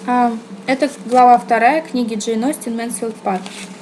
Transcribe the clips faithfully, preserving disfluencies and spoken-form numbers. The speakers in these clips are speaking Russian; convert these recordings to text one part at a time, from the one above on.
А, Это глава вторая книги Джейн Остин «Мэнсфилд Парк».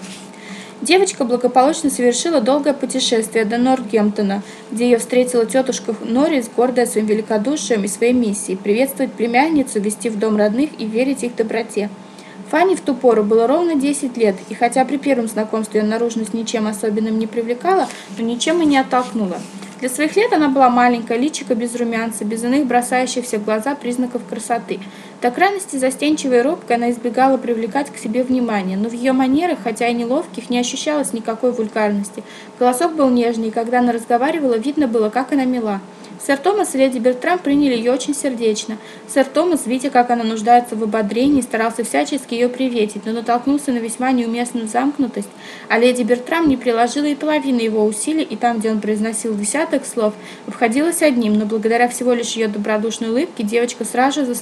Девочка благополучно совершила долгое путешествие до Нортгемптона, где ее встретила тетушка Норрис, гордая своим великодушием и своей миссией – приветствовать племянницу, вести в дом родных и верить их доброте. Фанни в ту пору было ровно десять лет, и хотя при первом знакомстве ее наружность ничем особенным не привлекала, но ничем и не оттолкнула. Для своих лет она была маленькая, личико без румянца, без иных бросающихся в глаза признаков красоты. До крайности застенчивой и робкой она избегала привлекать к себе внимание, но в ее манерах, хотя и неловких, не ощущалось никакой вульгарности. Голосок был нежный, и когда она разговаривала, видно было, как она мила. Сэр Томас и леди Бертрам приняли ее очень сердечно. Сэр Томас, видя, как она нуждается в ободрении, старался всячески ее приветить, но натолкнулся на весьма неуместную замкнутость, а леди Бертрам не приложила и половины его усилий, и там, где он произносил десяток слов, обходилось одним, но благодаря всего лишь ее добродушной улыбке девочка сразу же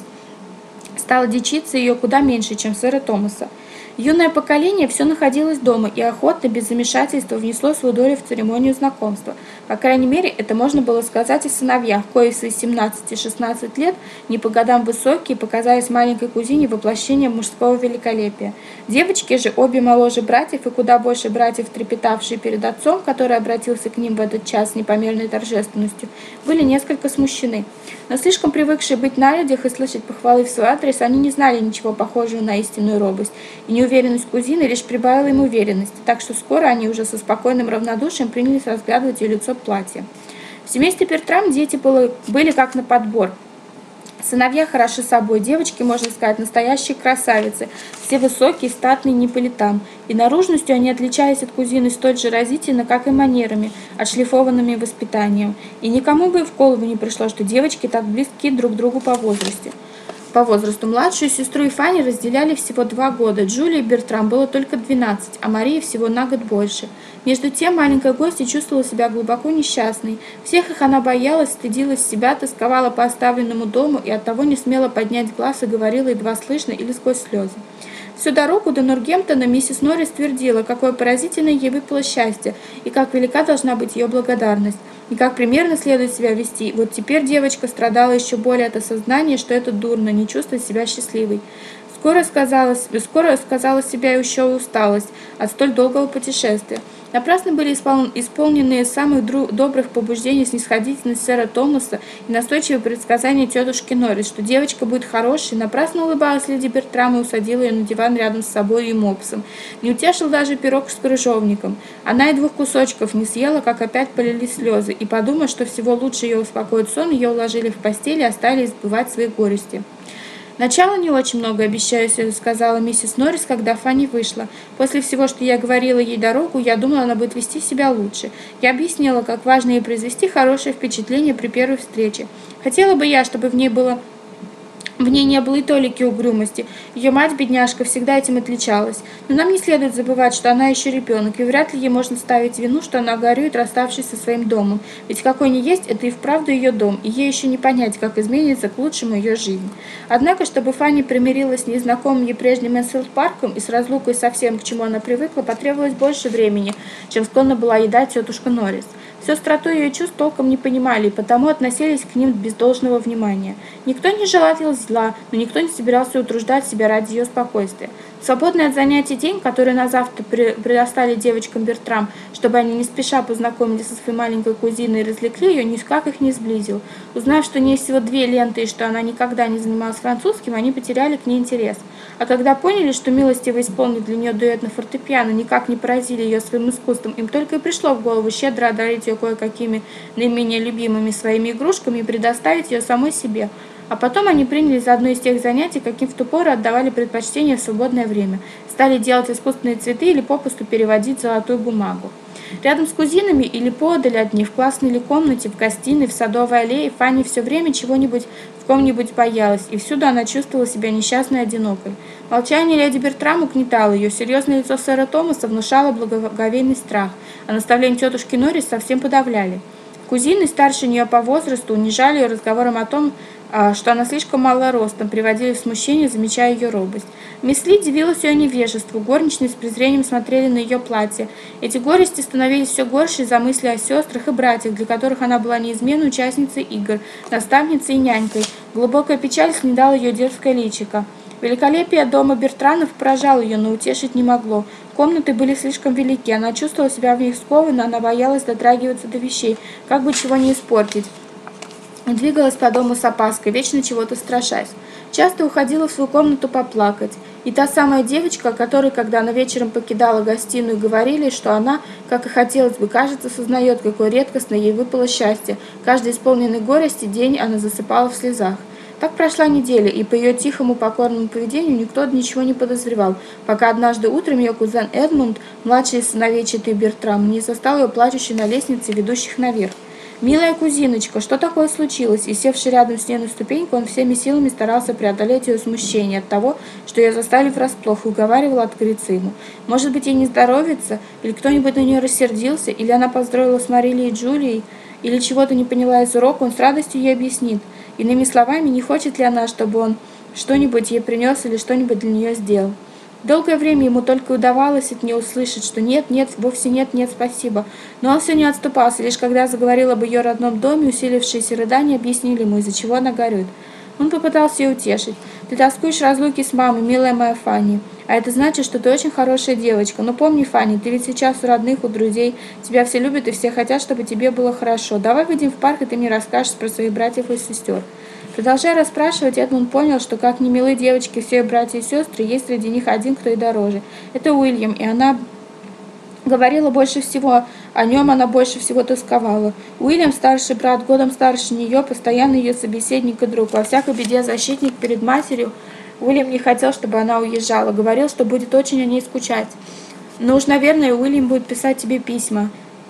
стала дичиться ее куда меньше, чем сэра Томаса. Юное поколение все находилось дома и охотно, без замешательства, внесло свою долю в церемонию знакомства. По крайней мере, это можно было сказать о сыновьях, кои в свои семнадцать-шестнадцать лет, не по годам высокие, показались маленькой кузине воплощением мужского великолепия. Девочки же, обе моложе братьев и куда больше братьев, трепетавшие перед отцом, который обратился к ним в этот час с непомерной торжественностью, были несколько смущены. Но слишком привыкшие быть на людях и слышать похвалы в свой адрес, они не знали ничего похожего на истинную робость, и неуверенность кузины лишь прибавила им уверенности, так что скоро они уже со спокойным равнодушием принялись разглядывать ее лицо в платье. В семействе Бертрам дети были, были как на подбор. Сыновья хороши собой, девочки, можно сказать, настоящие красавицы, все высокие, статные, не по летам. И наружностью они отличались от кузины столь же разительно, как и манерами, отшлифованными воспитанием. И никому бы и в голову не пришло, что девочки так близки друг к другу по возрасту. По возрасту младшую сестру и Фанни разделяли всего два года. Джулии Бертрам было только двенадцать, а Марии всего на год больше. Между тем маленькая гостья чувствовала себя глубоко несчастной. Всех их она боялась, стыдилась себя, тосковала по оставленному дому и оттого не смела поднять глаз и говорила едва слышно или сквозь слезы. Всю дорогу до Нортгемптона миссис Норрис твердила, какое поразительное ей выпало счастье и как велика должна быть ее благодарность, и как примерно следует себя вести. Вот теперь девочка страдала еще более от осознания, что это дурно, не чувствовать себя счастливой. Скоро сказалась, скоро сказала себя еще и усталость от столь долгого путешествия. Напрасно были испол... исполненные самых дру... добрых побуждений снисходительность сэра Томаса и настойчивые предсказания тетушки Норрис, что девочка будет хорошей. Напрасно улыбалась леди Бертрам и усадила ее на диван рядом с собой и мопсом. Не утешил даже пирог с крыжовником. Она и двух кусочков не съела, как опять полились слезы, и, подумав, что всего лучше ее успокоит сон, ее уложили в постель и оставили избывать свои горести. «Начало не очень много, обещаю», — сказала миссис Норрис, когда Фанни вышла. «После всего, что я говорила ей дорогу, я думала, она будет вести себя лучше. Я объяснила, как важно ей произвести хорошее впечатление при первой встрече. Хотела бы я, чтобы в ней было... В ней не было и толики угрюмости. Ее мать-бедняжка всегда этим отличалась. Но нам не следует забывать, что она еще ребенок, и вряд ли ей можно ставить вину, что она горюет, расставшись со своим домом. Ведь какой ни есть, это и вправду ее дом, и ей еще не понять, как изменится к лучшему ее жизнь». Однако, чтобы Фанни примирилась с незнакомым ей прежним Мэнсфилд Парком и с разлукой со всем, к чему она привыкла, потребовалось больше времени, чем склонна была ей дать тетушка Норрис. Всю остроту ее чувств толком не понимали, и потому относились к ним без должного внимания. Никто не желал ей зла, но никто не собирался утруждать себя ради ее спокойствия. Свободный от занятий день, который на завтра предоставили девочкам Бертрам, чтобы они не спеша познакомились со своей маленькой кузиной и развлекли ее, никак их не сблизил. Узнав, что у нее всего две ленты и что она никогда не занималась французским, они потеряли к ней интерес. А когда поняли, что милостиво исполнить для нее дуэт на фортепиано никак не поразили ее своим искусством, им только и пришло в голову щедро одарить ее кое-какими наименее любимыми своими игрушками и предоставить ее самой себе. А потом они принялись за одно из тех занятий, каким в ту пору отдавали предпочтение в свободное время. Стали делать искусственные цветы или попусту переводить золотую бумагу. Рядом с кузинами или подаль от них, в классной или комнате, в гостиной, в садовой аллее, Фанни все время чего-нибудь в ком-нибудь боялась, и всюду она чувствовала себя несчастной и одинокой. Молчание леди Бертрам угнетало ее, серьезное лицо сэра Томаса внушало благоговейный страх, а наставления тетушки Норрис совсем подавляли. Кузины, старше нее по возрасту, унижали ее разговором о том, что она слишком мала ростом, приводили в смущение, замечая ее робость. Мисс Ли дивилась ее невежеству, горничные с презрением смотрели на ее платье. Эти горести становились все горше из-за мысли о сестрах и братьях, для которых она была неизменной участницей игр, наставницей и нянькой. Глубокая печаль снедала ее детское личико. Великолепие дома Бертранов поражало ее, но утешить не могло. Комнаты были слишком велики, она чувствовала себя в них скованно, она боялась дотрагиваться до вещей, как бы чего не испортить. Двигалась по дому с опаской, вечно чего-то страшась. Часто уходила в свою комнату поплакать. И та самая девочка, которой, когда она вечером покидала гостиную, говорили, что она, как и хотелось бы, кажется, сознает, какое редкостное ей выпало счастье. Каждый исполненный горести день она засыпала в слезах. Так прошла неделя, и по ее тихому покорному поведению никто ничего не подозревал, пока однажды утром ее кузен Эдмунд, младший из сыновей четы Бертрам, не застал ее плачущей на лестнице, ведущих наверх. «Милая кузиночка, что такое случилось?» И, севший рядом с ней на ступеньку, он всеми силами старался преодолеть ее смущение от того, что ее застали врасплох, и уговаривал открыться ему. Может быть, ей не здоровится, или кто-нибудь на нее рассердился, или она поздоровила с Марилией и Джулией, или чего-то не поняла из урока, он с радостью ей объяснит. Иными словами, не хочет ли она, чтобы он что-нибудь ей принес или что-нибудь для нее сделал. Долгое время ему только удавалось от нее услышать, что нет, нет, вовсе нет, нет, спасибо. Но он все не отступался, лишь когда заговорил об ее родном доме, усилившиеся рыдания объяснили ему, из-за чего она горюет. Он попытался ее утешить. «Ты тоскуешь разлуки с мамой, милая моя Фанни. А это значит, что ты очень хорошая девочка. Но помни, Фанни, ты ведь сейчас у родных, у друзей. Тебя все любят и все хотят, чтобы тебе было хорошо. Давай выйдем в парк, и ты мне расскажешь про своих братьев и сестер». Продолжая расспрашивать, Эдмунд понял, что, как ни милы девочки, все ее братья и сестры, есть среди них один, кто и дороже. Это Уильям, и она говорила больше всего, о нем она больше всего тосковала. Уильям, старший брат, годом старше нее, постоянно ее собеседник и друг. Во всякой беде защитник перед матерью. Уильям не хотел, чтобы она уезжала, говорил, что будет очень о ней скучать. «Но уж, наверное, Уильям будет писать тебе письма».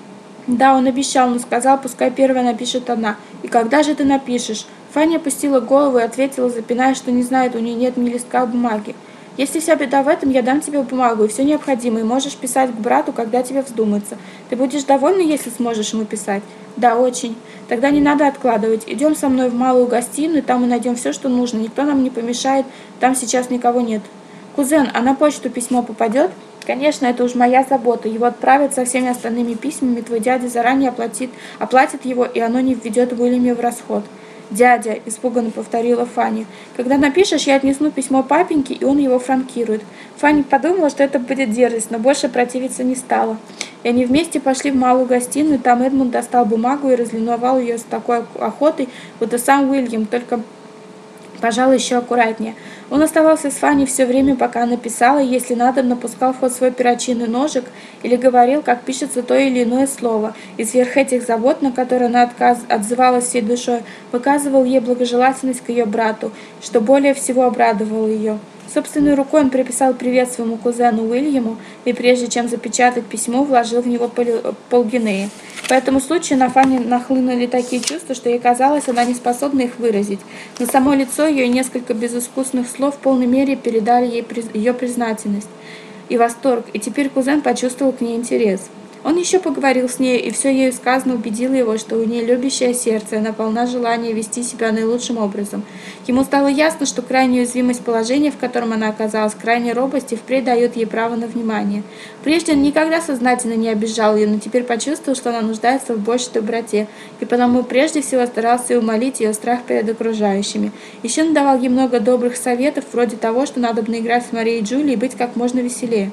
«Да, он обещал, но сказал, пускай первая напишет она. И когда же ты напишешь?» Фанни опустила голову и ответила, запиная, что не знает, у нее нет ни листка бумаги. «Если вся беда в этом, я дам тебе бумагу и все необходимое, и можешь писать к брату, когда тебе вздумается. Ты будешь довольна, если сможешь ему писать?» «Да, очень. Тогда не надо откладывать. Идем со мной в малую гостиную, там мы найдем все, что нужно. Никто нам не помешает, там сейчас никого нет». «Кузен, а на почту письмо попадет?» «Конечно, это уж моя забота. Его отправят со всеми остальными письмами, твой дядя заранее оплатит, оплатит его, и оно не введет Уильяме в расход». «Дядя», — испуганно повторила Фанни, — «когда напишешь, я отнесу письмо папеньке, и он его франкирует». Фанни подумала, что это будет дерзость, но больше противиться не стала. И они вместе пошли в малую гостиную, там Эдмунд достал бумагу и разлиновал ее с такой охотой, будто сам Уильям, только, пожалуй, еще аккуратнее. Он оставался с Фанни все время, пока она писала, и, если надо, напускал в ход свой перочинный ножик или говорил, как пишется то или иное слово, и сверх этих забот, на которые она отказ... отзывалась всей душой, выказывал ей благожелательность к ее брату, что более всего обрадовало ее. Собственной рукой он приписал привет своему кузену Уильяму и, прежде чем запечатать письмо, вложил в него полгинеи. По этому случаю на Фанни нахлынули такие чувства, что ей казалось, она не способна их выразить. Но само лицо ее и несколько безыскусных слов в полной мере передали ей ее признательность и восторг, и теперь кузен почувствовал к ней интерес. Он еще поговорил с ней, и все ею сказано убедило его, что у нее любящее сердце, она полна желания вести себя наилучшим образом. Ему стало ясно, что крайняя уязвимость положения, в котором она оказалась, крайняя робость и впредь дает ей право на внимание. Прежде он никогда сознательно не обижал ее, но теперь почувствовал, что она нуждается в большей доброте, и потому прежде всего старался умолить ее страх перед окружающими. Еще он давал ей много добрых советов, вроде того, что надо бы играть с Марией и Джулией и быть как можно веселее.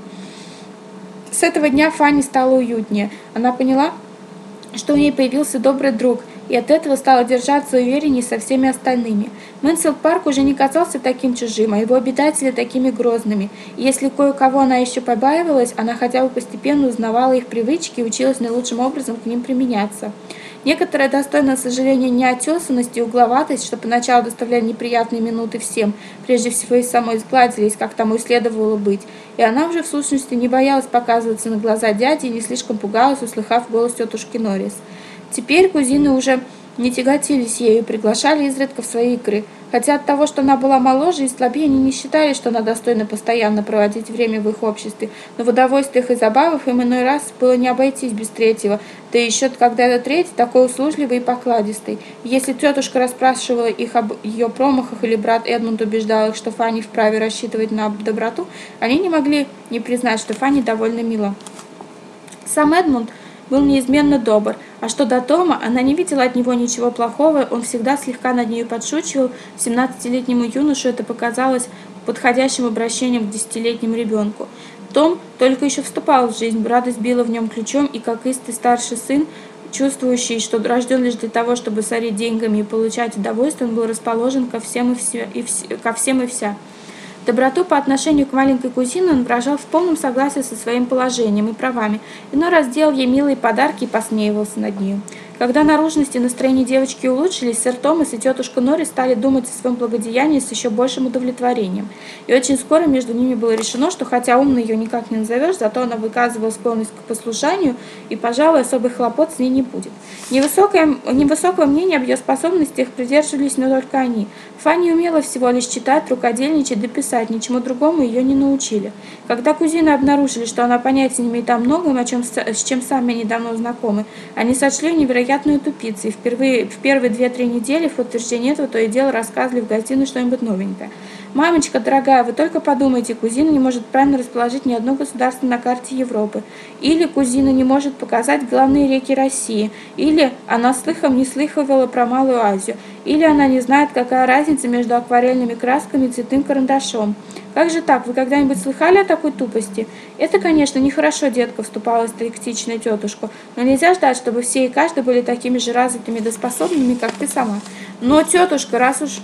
С этого дня Фанни стало уютнее. Она поняла, что у ней появился добрый друг, и от этого стала держаться увереннее со всеми остальными. Мэнсфилд Парк уже не казался таким чужим, а его обитатели такими грозными. И если кое-кого она еще побаивалась, она хотя бы постепенно узнавала их привычки и училась наилучшим образом к ним применяться. Некоторая достойная сожаления неотесанность и угловатость, что поначалу доставляли неприятные минуты всем, прежде всего и самой сгладились, как тому и следовало быть, и она уже в сущности не боялась показываться на глаза дяди и не слишком пугалась, услыхав голос тетушки Норрис. Теперь кузины уже не тяготились ею и приглашали изредка в свои игры. Хотя от того, что она была моложе и слабее, они не считали, что она достойна постоянно проводить время в их обществе, но в удовольствиях и забавах им иной раз было не обойтись без третьего, да еще когда этот третий такой услужливый и покладистый. И если тетушка расспрашивала их об ее промахах или брат Эдмунд убеждал их, что Фанни вправе рассчитывать на доброту, они не могли не признать, что Фанни довольно мила. Сам Эдмунд был неизменно добр, а что до Тома, она не видела от него ничего плохого, он всегда слегка над нею подшучивал, семнадцатилетнему юноше это показалось подходящим обращением к десятилетнему ребенку. Том только еще вступал в жизнь, радость била в нем ключом, и как истый старший сын, чувствующий, что рожден лишь для того, чтобы сорить деньгами и получать удовольствие, он был расположен ко всем и, все, и вс, ко всем и вся. Доброту по отношению к маленькой кузине он выражал в полном согласии со своим положением и правами, иной раз делал ей милые подарки и посмеивался над нею. Когда наружность и настроение девочки улучшились, сэр Томас и тетушка Норрис стали думать о своем благодеянии с еще большим удовлетворением. И очень скоро между ними было решено, что хотя умной ее никак не назовешь, зато она выказывала склонность к послушанию, и, пожалуй, особых хлопот с ней не будет. Невысокое, невысокого мнения об ее способностях придерживались не только они. Фанни умела всего лишь читать, рукодельничать да писать, ничему другому ее не научили. Когда кузины обнаружили, что она понятия не имеет о многом, о чем, с чем сами они давно знакомы, они сочли невероятную тупицей, и впервые, в первые две-три недели в подтверждение этого то и дело рассказывали в гостиной что-нибудь новенькое. «Мамочка, дорогая, вы только подумайте, кузина не может правильно расположить ни одно государство на карте Европы. Или кузина не может показать главные реки России. Или она слыхом не слыхивала про Малую Азию. Или она не знает, какая разница между акварельными красками и цветным карандашом. Как же так? Вы когда-нибудь слыхали о такой тупости? Это, конечно, нехорошо, детка, вступала стриктичная тетушка, но нельзя ждать, чтобы все и каждый были такими же развитыми да способными, как ты сама. Но, тетушка, раз уж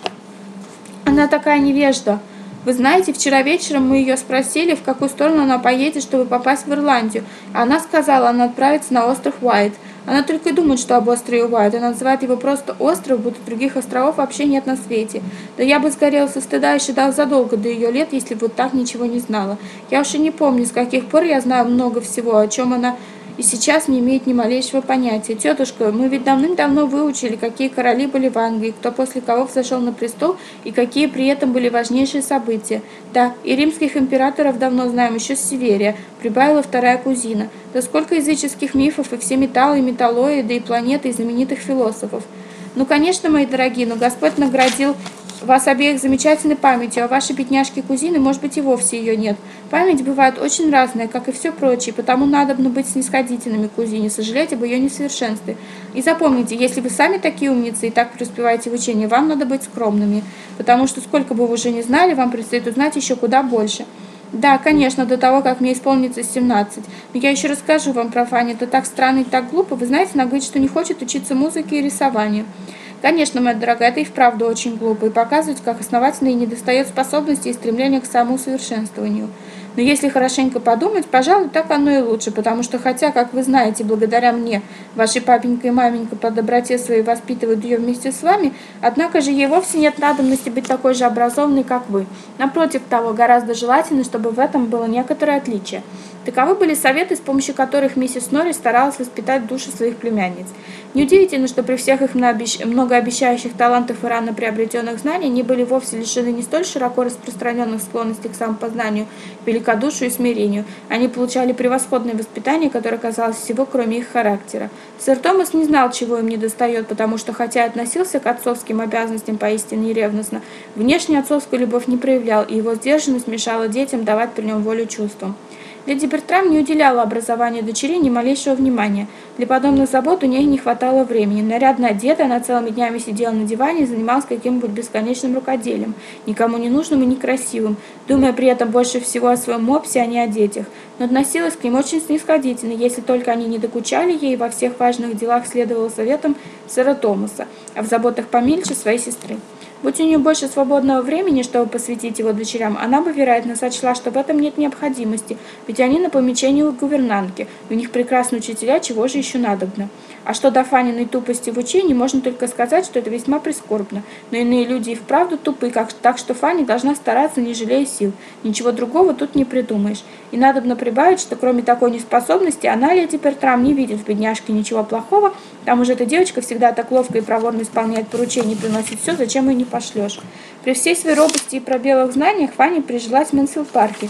она такая невежда. Вы знаете, вчера вечером мы ее спросили, в какую сторону она поедет, чтобы попасть в Ирландию. Она сказала, она отправится на остров Уайт. Она только и думает, что об острове Уайт. Она называет его просто остров, будто других островов вообще нет на свете. Да я бы сгорела со стыда еще задолго до ее лет, если бы вот так ничего не знала. Я уж и не помню, с каких пор я знаю много всего, о чем она и сейчас не имеет ни малейшего понятия. Тетушка, мы ведь давным-давно выучили, какие короли были в Англии, кто после кого взошел на престол и какие при этом были важнейшие события. Да, и римских императоров давно знаем, еще с Северия, прибавила вторая кузина. Да сколько языческих мифов, и все металлы, и металлоиды, и планеты, и знаменитых философов. Ну, конечно, мои дорогие, но Господь наградил вас обеих замечательной памятью, а вашей бедняжки-кузины, может быть, и вовсе ее нет. Память бывает очень разная, как и все прочее, потому надобно быть снисходительными к кузине, сожалеть об ее несовершенстве. И запомните, если вы сами такие умницы и так преуспеваете в учении, вам надо быть скромными, потому что сколько бы вы уже не знали, вам предстоит узнать еще куда больше. Да, конечно, до того, как мне исполнится семнадцать. Но я еще расскажу вам про Фанни. Это так странно и так глупо. Вы знаете, она говорит, что не хочет учиться музыке и рисованию. Конечно, моя дорогая, это и вправду очень глупо, и показывать, как основательно и недостает способности и стремления к самоусовершенствованию. Но если хорошенько подумать, пожалуй, так оно и лучше, потому что, хотя, как вы знаете, благодаря мне, ваши папенька и маменька по доброте своей воспитывают ее вместе с вами, однако же ей вовсе нет надобности быть такой же образованной, как вы. Напротив того, гораздо желательно, чтобы в этом было некоторое отличие. Таковы были советы, с помощью которых миссис Норрис старалась воспитать души своих племянниц. Неудивительно, что при всех их многообещающих талантах и рано приобретенных знаний они были вовсе лишены не столь широко распространенных склонностей к самопознанию, великодушию и смирению. Они получали превосходное воспитание, которое казалось всего, кроме их характера. Сэр Томас не знал, чего им недостает, потому что, хотя и относился к отцовским обязанностям поистине ревностно, внешне отцовскую любовь не проявлял, и его сдержанность мешала детям давать при нем волю чувствам. Леди Бертрам не уделяла образованию дочерей ни малейшего внимания. Для подобных забот у нее не хватало времени. Нарядно одетая, она целыми днями сидела на диване и занималась каким-нибудь бесконечным рукоделием, никому не нужным и некрасивым, думая при этом больше всего о своем мопсе, а не о детях. Но относилась к ним очень снисходительно, если только они не докучали ей, и во всех важных делах следовала советам сэра Томаса, а в заботах помельче своей сестры. Будь у нее больше свободного времени, чтобы посвятить его дочерям, она бы, вероятно, сочла, что в этом нет необходимости, ведь они на помещении у гувернантки, у них прекрасные учителя, чего же еще надобно. А что до Фаниной тупости в учении, можно только сказать, что это весьма прискорбно, но иные люди и вправду тупы, как, так что Фанни должна стараться, не жалея сил. Ничего другого тут не придумаешь. И надобно прибавить, что кроме такой неспособности, она, леди Бертрам, не видит в бедняжке ничего плохого, там уже эта девочка всегда так ловко и проворно исполняет поручения и приносит все, зачем ее не пошлешь. При всей своей робости и пробелах в знаниях Фанни прижилась в Мэнсфилд-парке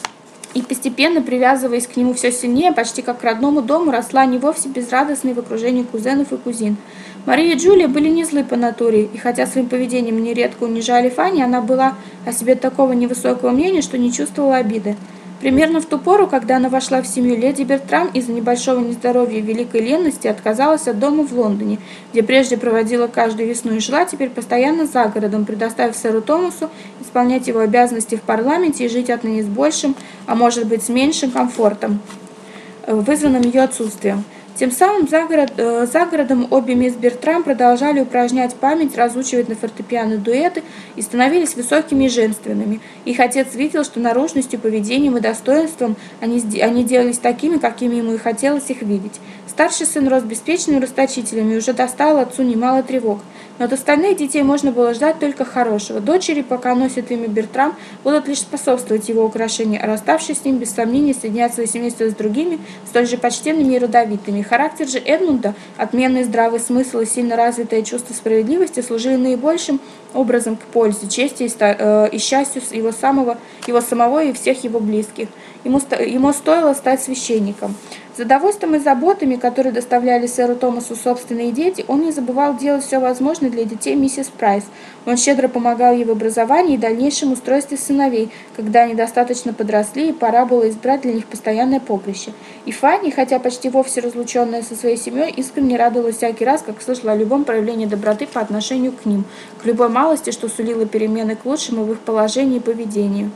и, постепенно привязываясь к нему все сильнее, почти как к родному дому, росла не вовсе безрадостной в окружении кузенов и кузин. Мария и Джулия были не злы по натуре, и хотя своим поведением нередко унижали Фанни, она была о себе такого невысокого мнения, что не чувствовала обиды. Примерно в ту пору, когда она вошла в семью, леди Бертрам из-за небольшого нездоровья и великой ленности отказалась от дома в Лондоне, где прежде проводила каждую весну, и жила теперь постоянно за городом, предоставив сэру Томасу исполнять его обязанности в парламенте и жить отныне с большим, а может быть с меньшим комфортом, вызванным ее отсутствием. Тем самым за, город, э, за городом обе мисс Бертрам продолжали упражнять память, разучивать на фортепиано дуэты и становились высокими и женственными. Их отец видел, что наружностью, поведением и достоинством они, они делались такими, какими ему и хотелось их видеть. Старший сын рос беспечным и расточителем и уже доставил отцу немало тревог. Но от остальных детей можно было ждать только хорошего. Дочери, пока носят имя Бертрам, будут лишь способствовать его украшению, а расставшись с ним, без сомнения, соединят свое семейство с другими, столь же почтенными и родовитыми. Характер же Эдмунда, отменный здравый смысл и сильно развитое чувство справедливости служили наибольшим образом к пользе, чести и, э, и счастью его, самого, его самого и всех его близких. Ему, ему стоило стать священником. За довольством и заботами, которые доставляли сэру Томасу собственные дети, он не забывал делать все возможное для детей миссис Прайс. Он щедро помогал ей в образовании и дальнейшем устройстве сыновей, когда они достаточно подросли, и пора было избрать для них постоянное поприще. И Фанни, хотя почти вовсе разлученная со своей семьей, искренне радовалась всякий раз, как слышала о любом проявлении доброты по отношению к ним, к любой малости, что сулило перемены к лучшему в их положении и поведении.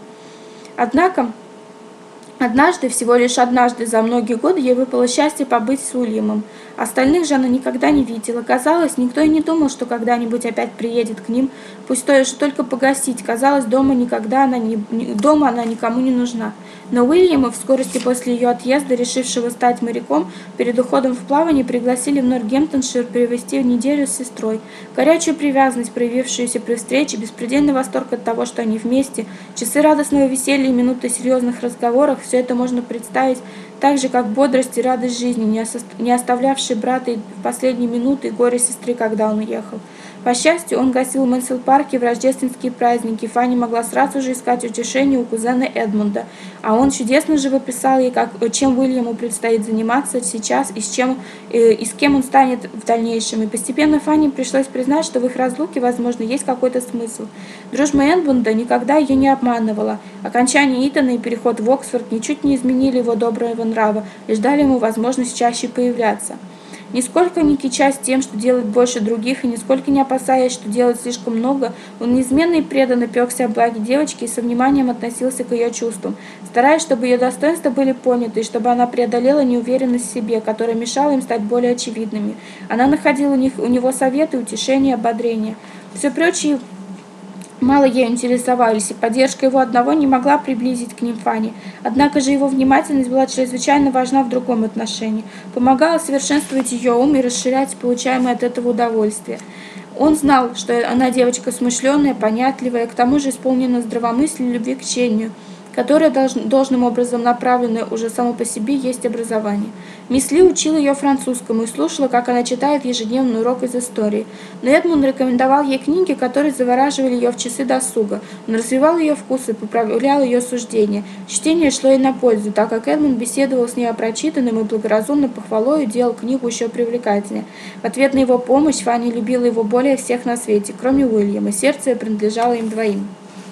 Однако, Однажды, всего лишь однажды за многие годы ей выпало счастье побыть с Уильямом. Остальных же она никогда не видела. Казалось, никто и не думал, что когда-нибудь опять приедет к ним, пусть то же только погостить. Казалось, дома никогда она не, дома она никому не нужна. Но Уильяма в скорости после ее отъезда, решившего стать моряком, перед уходом в плавание пригласили в Нортгемптоншир привезти в неделю с сестрой. Горячую привязанность, проявившуюся при встрече, беспредельный восторг от того, что они вместе, часы радостного веселья и минуты серьезных разговоров — все это можно представить так же, как бодрость и радость жизни, не оставлявшие брата в последние минуты и горе сестры, когда он уехал. По счастью, он гостил в Мэнсфилд-парке в рождественские праздники. Фанни могла сразу же искать утешение у кузена Эдмунда, а он чудесно живописал ей, как, чем Уильяму предстоит заниматься сейчас и с, чем, э, и с кем он станет в дальнейшем. И постепенно Фанни пришлось признать, что в их разлуке, возможно, есть какой-то смысл. Дружба Эдмунда никогда ее не обманывала. Окончание Итона и переход в Оксфорд ничуть не изменили его доброго нрава, лишь дали ему возможность чаще появляться. Нисколько не кичась тем, что делает больше других, и нисколько не опасаясь, что делает слишком много, он неизменно и преданно пекся о благе девочки и со вниманием относился к ее чувствам, стараясь, чтобы ее достоинства были поняты, и чтобы она преодолела неуверенность в себе, которая мешала им стать более очевидными. Она находила у, них, у него советы, утешения, ободрения. Все прочие мало ею интересовались, и поддержка его одного не могла приблизить к ним Фанни. Однако же его внимательность была чрезвычайно важна в другом отношении, помогала совершенствовать ее ум и расширять получаемое от этого удовольствие. Он знал, что она девочка смышленая, понятливая, к тому же исполнена здравомыслия и любви к чтению, которое долж, должным образом направленное уже само по себе есть образование. Мисс Ли учила ее французскому и слушала, как она читает ежедневный урок из истории. Но Эдмунд рекомендовал ей книги, которые завораживали ее в часы досуга. Он развивал ее вкус и поправлял ее суждения. Чтение шло ей на пользу, так как Эдмунд беседовал с ней о прочитанном и благоразумно похвалой делал книгу еще привлекательнее. В ответ на его помощь Фанни любила его более всех на свете, кроме Уильяма. Сердце принадлежало им двоим.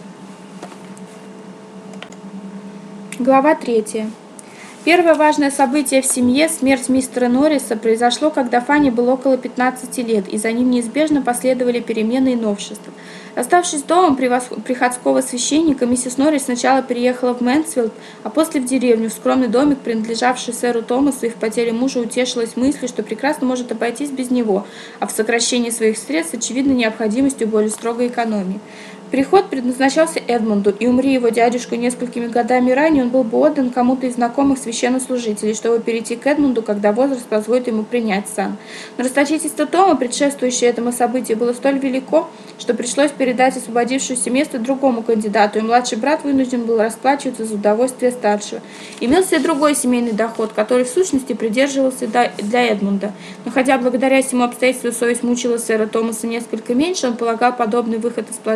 Глава третья. Первое важное событие в семье, смерть мистера Норриса, произошло, когда Фанни было около пятнадцати лет, и за ним неизбежно последовали перемены и новшества. Оставшись дома приходского священника, миссис Норрис сначала переехала в Мэнсфилд, а после в деревню, в скромный домик, принадлежавший сэру Томасу, и в потере мужа утешилась мыслью, что прекрасно может обойтись без него, а в сокращении своих средств очевидно необходимостью более строгой экономии. Переход предназначался Эдмунду, и умри его дядюшка несколькими годами ранее, он был бы отдан кому-то из знакомых священнослужителей, чтобы перейти к Эдмунду, когда возраст позволит ему принять сан. Но расточительство Тома, предшествующее этому событию, было столь велико, что пришлось передать освободившееся место другому кандидату, и младший брат вынужден был расплачиваться за удовольствие старшего. Имелся и другой семейный доход, который в сущности придерживался для Эдмунда. Но хотя благодаря всему обстоятельству совесть мучила сэра Томаса несколько меньше, он полагал подобный выход из положения не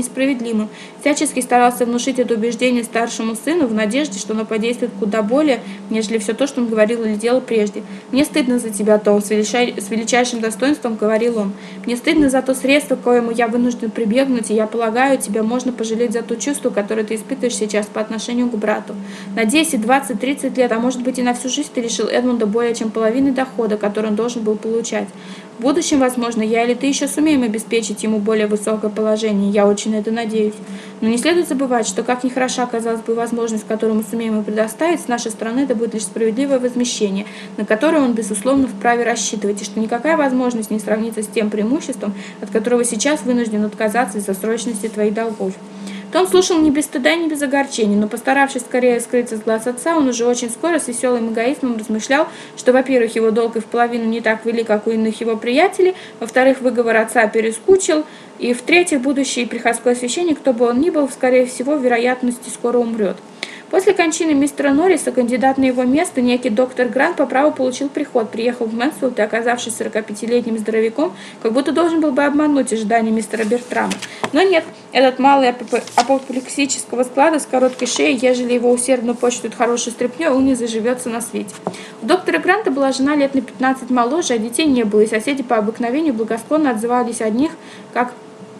несправедливым, всячески старался внушить это убеждение старшему сыну в надежде, что оно подействует куда более, нежели все то, что он говорил или делал прежде. «Мне стыдно за тебя, Том», — с величайшим достоинством говорил он. «Мне стыдно за то средство, к коему я вынужден прибегнуть, и я полагаю, тебя можно пожалеть за то чувство, которое ты испытываешь сейчас по отношению к брату. На десять, двадцать, тридцать лет, а может быть и на всю жизнь ты лишил Эдмунда более чем половины дохода, который он должен был получать. В будущем, возможно, я или ты еще сумеем обеспечить ему более высокое положение, я очень на это надеюсь. Но не следует забывать, что как ни хороша, казалось бы, возможность, которую мы сумеем ему предоставить, с нашей стороны это будет лишь справедливое возмещение, на которое он, безусловно, вправе рассчитывать, и что никакая возможность не сравнится с тем преимуществом, от которого сейчас вынужден отказаться из-за срочности твоих долгов». Том слушал не без стыда и не без огорчения, но, постаравшись скорее скрыться с глаз отца, он уже очень скоро с веселым эгоизмом размышлял, что, во-первых, его долг и в половину не так велик, как у иных его приятелей, во-вторых, выговор отца перескучил, и, в-третьих, будущий приходской священник, кто бы он ни был, скорее всего, в вероятности скоро умрет. После кончины мистера Норриса кандидат на его место, некий доктор Грант, по праву получил приход, приехал в Мэнсфилд и, оказавшись сорокапятилетним здоровяком, как будто должен был бы обмануть ожидания мистера Бертрама. Но нет, этот малый апоплексического склада с короткой шеей, ежели его усердно почтут хорошей стряпнёй, он не заживется на свете. У доктора Гранта была жена лет на пятнадцать моложе, а детей не было, и соседи по обыкновению благосклонно отзывались о них, как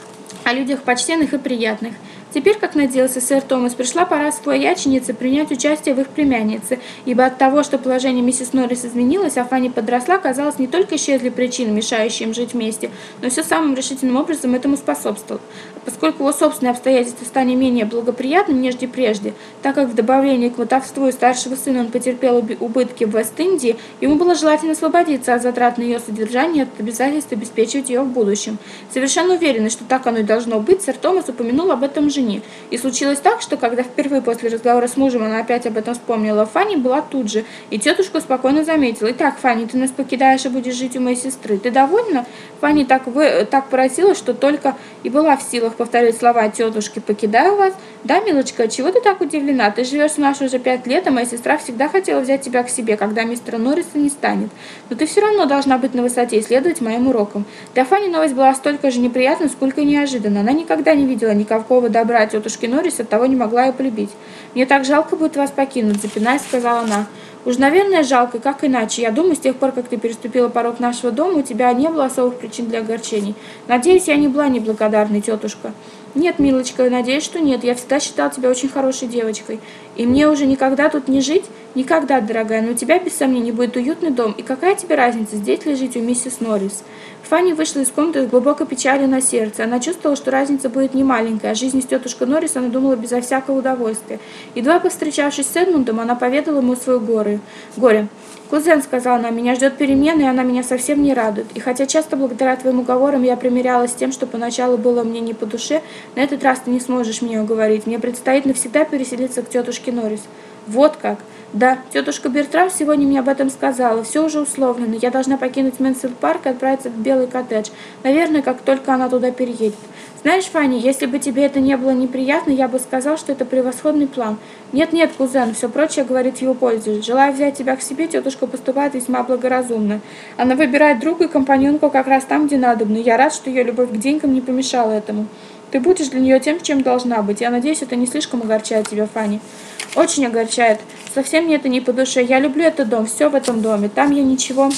о людях почтенных и приятных. Теперь, как надеялся сэр Томас, пришла пора свояченице принять участие в их племяннице, ибо от того, что положение миссис Норрис изменилось, а Фанни подросла, казалось, не только исчезли причины, мешающие им жить вместе, но все самым решительным образом этому способствовал. Поскольку его собственные обстоятельства стали менее благоприятными, нежели прежде, так как в добавлении к мотовству старшего сына он потерпел убытки в Вест-Индии, ему было желательно освободиться от затрат на ее содержание и от обязательства обеспечивать ее в будущем. Совершенно уверенный, что так оно и должно быть, сэр Томас упомянул об этом жене. И случилось так, что когда впервые после разговора с мужем она опять об этом вспомнила, Фанни была тут же, и тетушка спокойно заметила: «Итак, Фанни, ты нас покидаешь и будешь жить у моей сестры. Ты довольна?» Фанни так, вы, так поразилась, что только и была в силах повторить слова тетушки: «Покидаю вас». «Да, милочка, чего ты так удивлена? Ты живешь с нашей уже пять лет, а моя сестра всегда хотела взять тебя к себе, когда мистера Норриса не станет. Но ты все равно должна быть на высоте и следовать моим урокам». Для Фанни новость была столько же неприятна, сколько и неожиданна. Она никогда не видела никакого добра от тетушки Норрис, оттого не могла ее полюбить. «Мне так жалко будет вас покинуть», — запинаясь, сказала она. «Уж, наверное, жалко, как иначе. Я думаю, с тех пор, как ты переступила порог нашего дома, у тебя не было особых причин для огорчений. Надеюсь, я не была неблагодарной, тетушка». «Нет, милочка, надеюсь, что нет. Я всегда считала тебя очень хорошей девочкой. И мне уже никогда тут не жить? Никогда, дорогая, но у тебя, без сомнений, будет уютный дом. И какая тебе разница, здесь ли жить у миссис Норрис?» Фанни вышла из комнаты с глубокой печалью на сердце. Она чувствовала, что разница будет немаленькая. О жизни с тетушкой Норрис она думала безо всякого удовольствия. Едва повстречавшись с Эдмундом, она поведала ему свое горе. горе. «Кузен», — сказала она, — «меня ждет перемена, и она меня совсем не радует. И хотя часто благодаря твоим уговорам я примирялась с тем, что поначалу было мне не по душе, на этот раз ты не сможешь меня уговорить. Мне предстоит навсегда переселиться к тетушке Норрис». «Вот как?» «Да, тетушка Бертрам сегодня мне об этом сказала. Все уже условлено. Я должна покинуть Мэнсфилд Парк и отправиться в Белый коттедж. Наверное, как только она туда переедет. Знаешь, Фанни, если бы тебе это не было неприятно, я бы сказал, что это превосходный план. Нет-нет, кузен, все прочее говорит в его пользу. Желая взять тебя к себе, тетушка поступает весьма благоразумно. Она выбирает друга и компаньонку как раз там, где надо, но я рад, что ее любовь к деньгам не помешала этому. Ты будешь для нее тем, чем должна быть. Я надеюсь, это не слишком огорчает тебя, Фанни». «Очень огорчает. Совсем мне это не по душе. Я люблю этот дом, все в этом доме. Там я ничего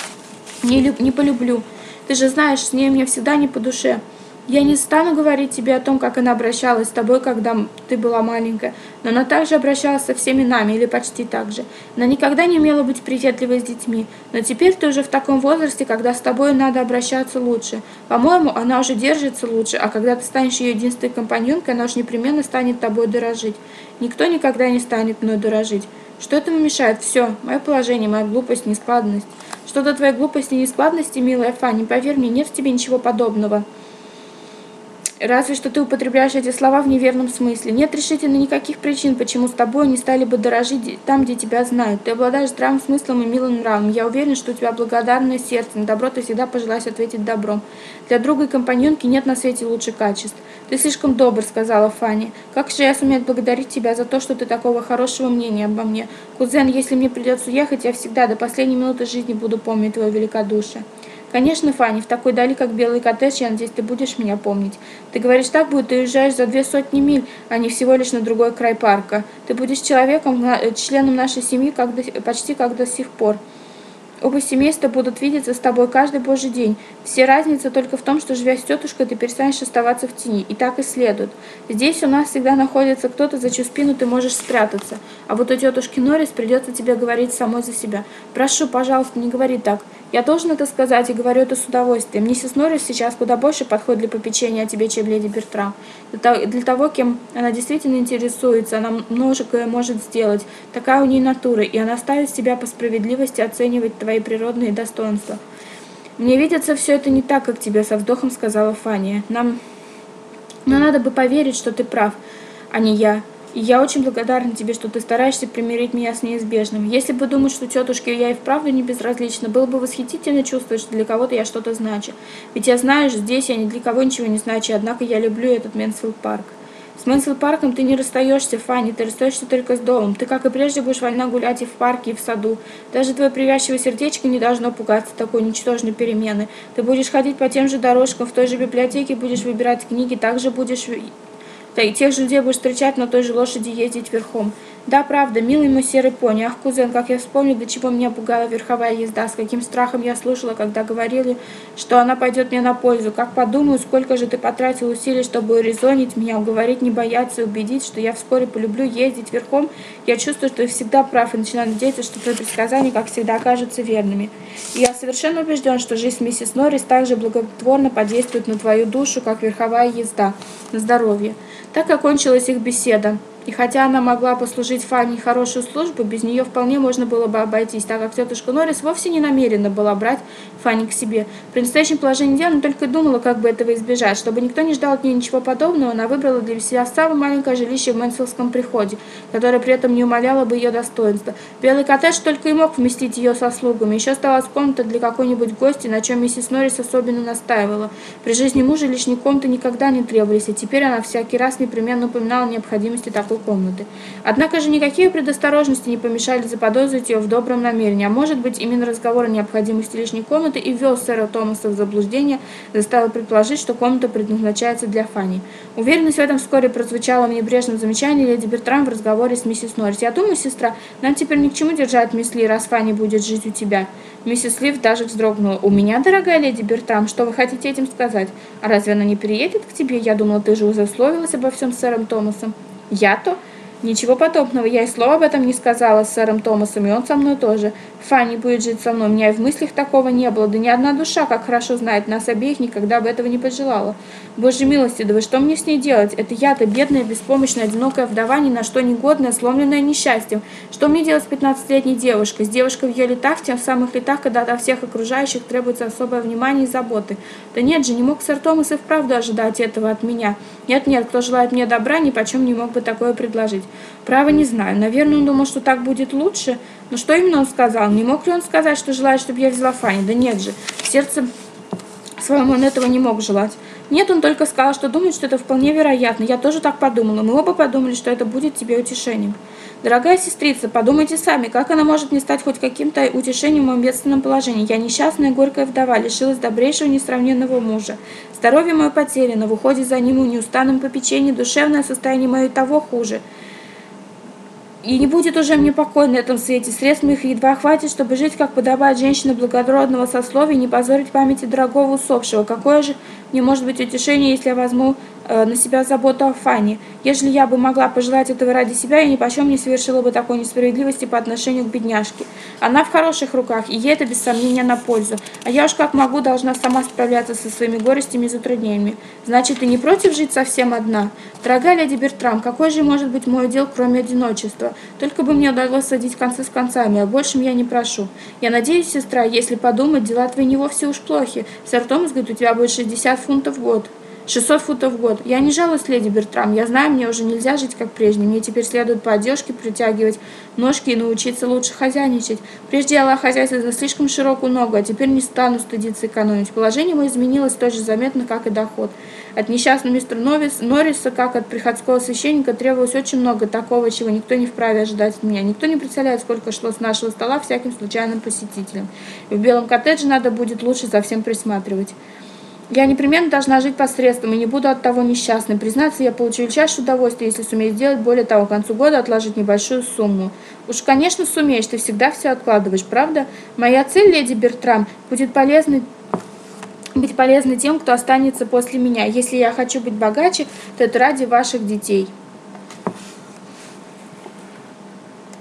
не, люб... не полюблю. Ты же знаешь, с ней мне всегда не по душе. Я не стану говорить тебе о том, как она обращалась с тобой, когда ты была маленькая, но она также обращалась со всеми нами, или почти так же. Она никогда не умела быть приветливой с детьми, но теперь ты уже в таком возрасте, когда с тобой надо обращаться лучше. По-моему, она уже держится лучше, а когда ты станешь ее единственной компаньонкой, она уж непременно станет тобой дорожить. Никто никогда не станет мной дорожить. Что этому мешает? Все, мое положение, моя глупость, нескладность. Что до твоей глупости и нескладности, милая Фанни, поверь мне, нет в тебе ничего подобного. Разве что ты употребляешь эти слова в неверном смысле. Нет решительно никаких причин, почему с тобой не стали бы дорожить там, где тебя знают. Ты обладаешь здравым смыслом и милым нравом. Я уверен, что у тебя благодарное сердце. На добро ты всегда пожелаешь ответить добром. Для друга и компаньонки нет на свете лучших качеств. Ты слишком добр, сказала Фанни. Как же я сумею благодарить тебя за то, что ты такого хорошего мнения обо мне. Кузен, если мне придется уехать, я всегда до последней минуты жизни буду помнить твое великодушие. Конечно, Фанни, в такой дали, как Белый коттедж, я надеюсь, ты будешь меня помнить. Ты говоришь так, будто ты уезжаешь за две сотни миль, а не всего лишь на другой край парка. Ты будешь человеком, членом нашей семьи, как до, почти как до сих пор. Оба семейства будут видеться с тобой каждый божий день. Все разница только в том, что, живя с тетушкой, ты перестанешь оставаться в тени. И так и следует. Здесь у нас всегда находится кто-то, за чью спину ты можешь спрятаться. А вот у тетушки Норрис придется тебе говорить самой за себя. Прошу, пожалуйста, не говори так. Я должен это сказать и говорю это с удовольствием. Миссис Норрис сейчас куда больше подходит для попечения о тебе, чем леди Бертрам. Для того, кем она действительно интересуется, она многое может сделать. Такая у нее натура, и она ставит себя по справедливости оценивать твои природные достоинства. Мне видится все это не так, как тебе, со вздохом сказала Фанни. Нам... Но надо бы поверить, что ты прав, а не я. И я очень благодарна тебе, что ты стараешься примирить меня с неизбежным. Если бы думать, что тетушке я и вправду не безразлична, было бы восхитительно чувствовать, что для кого-то я что-то значу. Ведь я знаю, здесь я ни для кого ничего не значу, однако я люблю этот Мэнсфилд парк. С Мэнсфилд парком ты не расстаешься, Фанни, ты расстаешься только с домом. Ты, как и прежде, будешь вольна гулять и в парке, и в саду. Даже твое привязчивое сердечко не должно пугаться такой ничтожной перемены. Ты будешь ходить по тем же дорожкам, в той же библиотеке будешь выбирать книги, также будешь... И тех же людей будешь встречать, на той же лошади ездить верхом. Да, правда, милый мой серый пони. Ах, кузен, как я вспомню, до чего меня пугала верховая езда, с каким страхом я слышала, когда говорили, что она пойдет мне на пользу. Как подумаю, сколько же ты потратил усилий, чтобы урезонить меня, уговорить не бояться и убедить, что я вскоре полюблю ездить верхом. Я чувствую, что ты всегда прав, и начинаю надеяться, что твои предсказания, как всегда, окажутся верными. И я совершенно убежден, что жизнь миссис Норрис также благотворно подействует на твою душу, как верховая езда. На здоровье. Так окончилась их беседа. И хотя она могла послужить Фанни хорошую службу, без нее вполне можно было бы обойтись, так как тетушка Норрис вовсе не намерена была брать Фанни к себе. При настоящем положении дел она только думала, как бы этого избежать. Чтобы никто не ждал от нее ничего подобного, она выбрала для себя самое маленькое жилище в Мэнсфилдском приходе, которое при этом не умаляло бы ее достоинства. Белый коттедж только и мог вместить ее со слугами. Еще оставалась комната для какой-нибудь гости, на чем миссис Норрис особенно настаивала. При жизни мужа лишние комнаты никогда не требовались, и теперь она всякий раз непременно упоминала о необходимости такой комнаты. Однако же никакие предосторожности не помешали заподозрить ее в добром намерении, а может быть, именно разговор о необходимости лишней комнаты и ввел сэра Томаса в заблуждение, заставил предположить, что комната предназначается для Фанни. Уверенность в этом вскоре прозвучала в небрежном замечании леди Бертрам в разговоре с миссис Норрис. «Я думаю, сестра, нам теперь ни к чему держать мисс Ли, раз Фанни будет жить у тебя». Миссис Лив даже вздрогнула. «У меня, дорогая леди Бертрам, что вы хотите этим сказать? А разве она не переедет к тебе? Я думала, ты же уже условилась обо всем с сэром Томасом». «Я-то? Ничего подобного, я и слова об этом не сказала с сэром Томасом, и он со мной тоже. Фанни будет жить со мной, у меня и в мыслях такого не было, да ни одна душа, как хорошо знает, нас обеих никогда бы этого не пожелала. Боже милости, да вы что мне с ней делать? Это я-то бедная, беспомощная, одинокая вдова, ни на что негодная, сломленная несчастьем. Что мне делать с пятнадцатилетней девушкой, с девушкой в ее летах, в тех самых летах, когда от всех окружающих требуется особое внимание и заботы? Да нет же, не мог сэр Томас и вправду ожидать этого от меня. Нет-нет, кто желает мне добра, ни почем не мог бы такое предложить. Право не знаю, наверное, он думал, что так будет лучше. Но что именно он сказал? Не мог ли он сказать, что желает, чтобы я взяла Фанни? Да нет же, в сердце своему он этого не мог желать. Нет, он только сказал, что думает, что это вполне вероятно. Я тоже так подумала. Мы оба подумали, что это будет тебе утешением. Дорогая сестрица, подумайте сами, как она может не стать хоть каким-то утешением в моем бедственном положении. Я несчастная горькая вдова, лишилась добрейшего несравненного мужа. Здоровье мое потеряно, в уходе за ним и неустанном попечении, душевное состояние мое и того хуже. И не будет уже мне покой на этом свете. Средств моих едва хватит, чтобы жить, как подобает женщине благородного сословия, и не позорить памяти дорогого усопшего. Какое же мне может быть утешение, если я возьму э, на себя заботу о Фанни? Ежели я бы могла пожелать этого ради себя, я ни почем не совершила бы такой несправедливости по отношению к бедняжке. Она в хороших руках, и ей это без сомнения на пользу. А я уж как могу должна сама справляться со своими горестями и затруднениями. Значит, ты не против жить совсем одна? Дорогая леди Бертрам, какой же может быть мой удел, кроме одиночества? Только бы мне удалось садить концы с концами, а большим я не прошу. Я надеюсь, сестра, если подумать, дела твои не вовсе уж плохи. Сэр Томас говорит, у тебя будет шестьдесят фунтов в год. шестьсот фунтов в год. Я не жалуюсь, леди Бертрам. Я знаю, мне уже нельзя жить как прежде. Мне теперь следует по одежке притягивать ножки и научиться лучше хозяйничать. Прежде я вела хозяйство за слишком широкую ногу, а теперь не стану стыдиться экономить. Положение мое изменилось столь же заметно, как и доход. От несчастного мистера Новис, Норриса, как от приходского священника, требовалось очень много такого, чего никто не вправе ожидать от меня. Никто не представляет, сколько шло с нашего стола всяким случайным посетителям. И в белом коттедже надо будет лучше за всем присматривать. Я непременно должна жить посредством и не буду от того несчастной. Признаться, я получу величайшее удовольствие, если сумею сделать, более того, к концу года отложить небольшую сумму. Уж, конечно, сумеешь, ты всегда все откладываешь, правда? Моя цель, леди Бертрам, будет полезной быть полезной тем, кто останется после меня. Если я хочу быть богаче, то это ради ваших детей.